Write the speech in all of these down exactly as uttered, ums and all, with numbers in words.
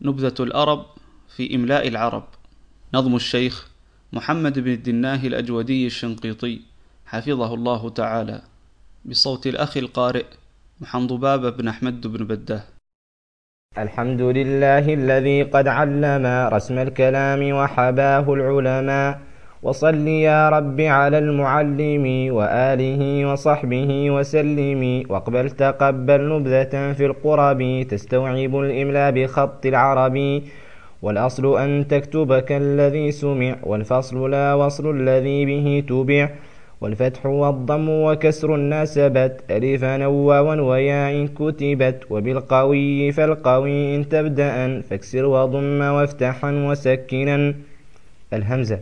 نبذة الأرب في إملاء العرب. نظم الشيخ محمد بن الدناه الأجودي الشنقيطي حفظه الله تعالى، بصوت الأخ القارئ محمد بن أحمد بن بداه. الحمد لله الذي قد علم رسم الكلام وحباه العلماء، وصل يا رب على المعلم وآله وصحبه وسلم، واقبل تقبل نبذة في القرب تستوعب الإملاء بخط العربي. والأصل أن تكتب كالذي سمع، والفصل لا وصل الذي به تبع، والفتح والضم وكسر ناسبت، ألفا وواوا وياء كتبت، وبالقوي فالقوي إن تبدأ، فاكسر وضم وافتحا وسكنا الهمزة.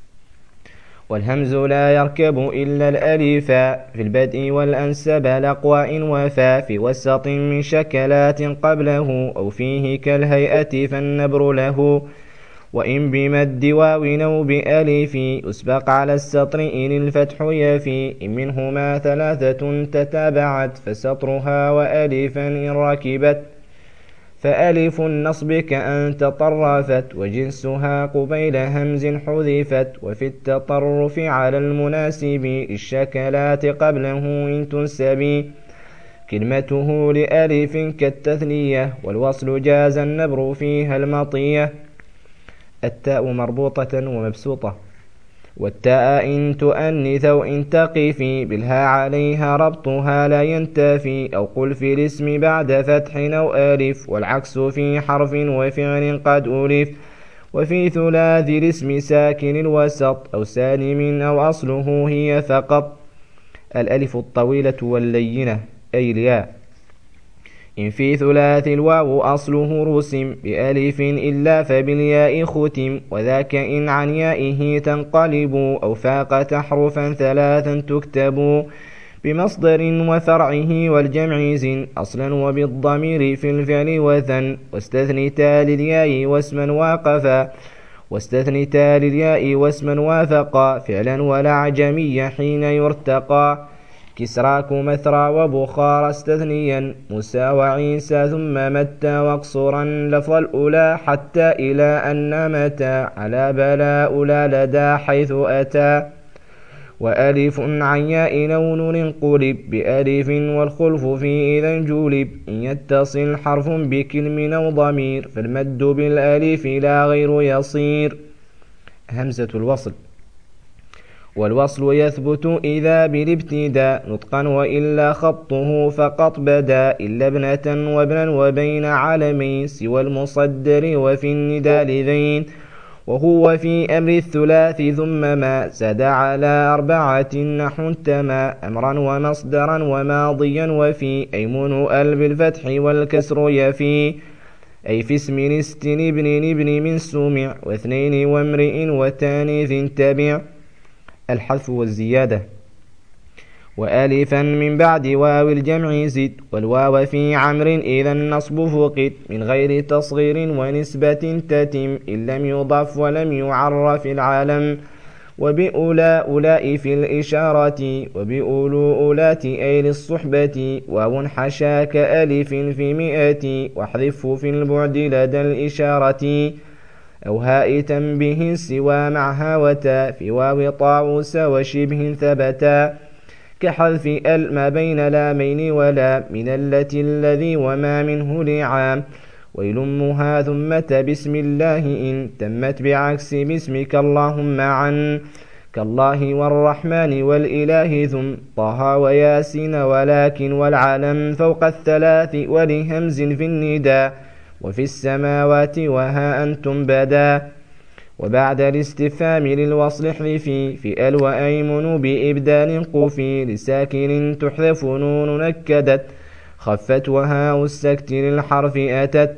والهمز لا يركب إلا الألفا في البدء والأنسب لقواء وفا، في وسط من شكلات قبله أو فيه كالهيئة فالنبر له. وإن بمد واو أو بألف أسبق على السطر إن الفتح يفي، إن منهما ثلاثة تتابعت فسطرها وألفا إن ركبت، فألف النصب كأن تطرفت وجنسها قبيل همز حذفت. وفي التطرف على المناسب الشكلات قبله إن تنسبي، كلمته لألف كالتثنية، والوصل جاز النبر فيها المطية. التاء مربوطة ومبسوطة، والتاء إن تؤنث أو إن تقفي بالها عليها ربطها لا ينتفي، أو قل في الاسم بعد فتح أو ألف، والعكس في حرف وفعل قد ألف. وفي ثلاث الاسم ساكن الوسط أو سالم أو أصله هي فقط. الألف الطويلة واللينة أي الياء. إن في ثلاث الواو أصله رسم بألف إلا فبالياء ختم، وذاك إن عن يائه تنقلب أو فاق تحرفا ثلاثا تكتب، بمصدر وفرعه والجمع زن أصلا وبالضمير في الفعل وثن. واستثني تال الياء واسما واقفا، واستثني تال الياء واسما وافقا، فعلا والأعجمي حين يرتقى. كسراك مثرى وبخار استثنيا، موسى وعيسى ثم متى واقصرا لفظ الأولى حتى إلى أن متى، على بلاء أولى لدى حيث أتى. وألف عن ياء أو نون قلب بألف، والخلف في إذا جلب إن يتصل حرف بكلم أو ضمير، فالمد بالألف لا غير يصير. همزة الوصل. والوصل يثبت إذا بالابتداء نطقا، وإلا خطه فقط بدا، إلا ابنة وابنا وبين علمين سوى المصدر وفي النداء لذين. وهو في أمر الثلاث ثم ما زاد على أربعة نحو انتما، أمرا ومصدرا وماضيا وفي، أي منوء بالفتح والكسر يفي، أي في اسم استن ابن ابن من سمع، واثنين وامرئ وتانيث تبع. الحذف والزيادة. وآلفا من بعد واو الجمع زد، والواو في عمر إذا النصب فقد، من غير تصغير ونسبة تتم، إن لم يضاف ولم يعرف العالم. وبأولى أولاء في الإشارة، وبأولو أولات أي للصحبة، واو حشاك ألف في مئة، واحذفه في البعد لدى الإشارة. أو هاء تنبه سوى معها وتا، في واو طاووس وشبه ثبتا، كحذف ال ما بين لامين ولا، من التي الذي وما منه لعام. ويلمها ثمة بسم الله إن تمت بعكس باسمك اللهم عن، كالله والرحمن والإله ثم طه وياسين ولكن، والعلم فوق الثلاث ولهمز في النداء، وفي السماوات وها أنتم بدا. وبعد الاستفهام للوصل احذفي، في ال وأيمن بإبدال قفي، لساكن تحذف نون نكدت، خفت وهاء السكت للحرف أتت.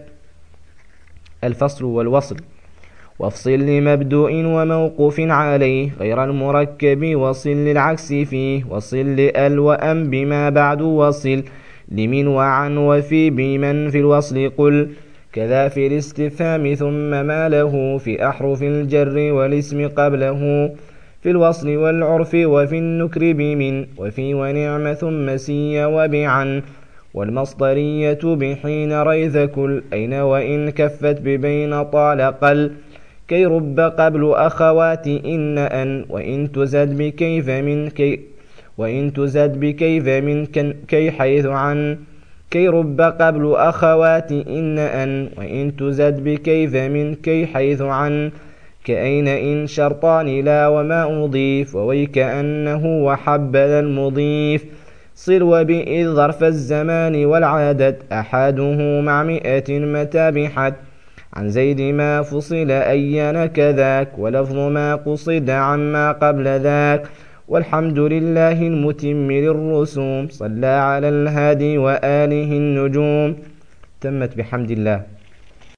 الفصل والوصل. وافصل لمبدوء وموقوف عليه غير المركب، وصل للعكس فيه، وصل لأل وأم بما بعد وصل، لمن وعن وفي بمن في الوصل قل، كذا في الاستفهام ثم ما له، في أحرف الجر والاسم قبله، في الوصل والعرف وفي النكر بمن، وفي ونعم ثم سي وبعن. والمصدرية بحين ريث كل أين وإن كفت ببين طال قل كي رب قبل أخوات إن أن وإن تزد بكيف من كي وإن تزد بكيف من كي حيث عن كي رب قبل أخوات إن أن وإن تزد بكيف من كي حيث عن كأين إن شرطان لا وما أضيف وويك أنه وحبذا المضيف صل وبإذ ظرف الزمان والعدد أحده مع مئة متى بحد عن زيد ما فصل أين كذاك ولفظ ما قصد عما قبل ذاك والحمد لله المتم للرسوم صلى على الهادي وآله النجوم. تمت بحمد الله.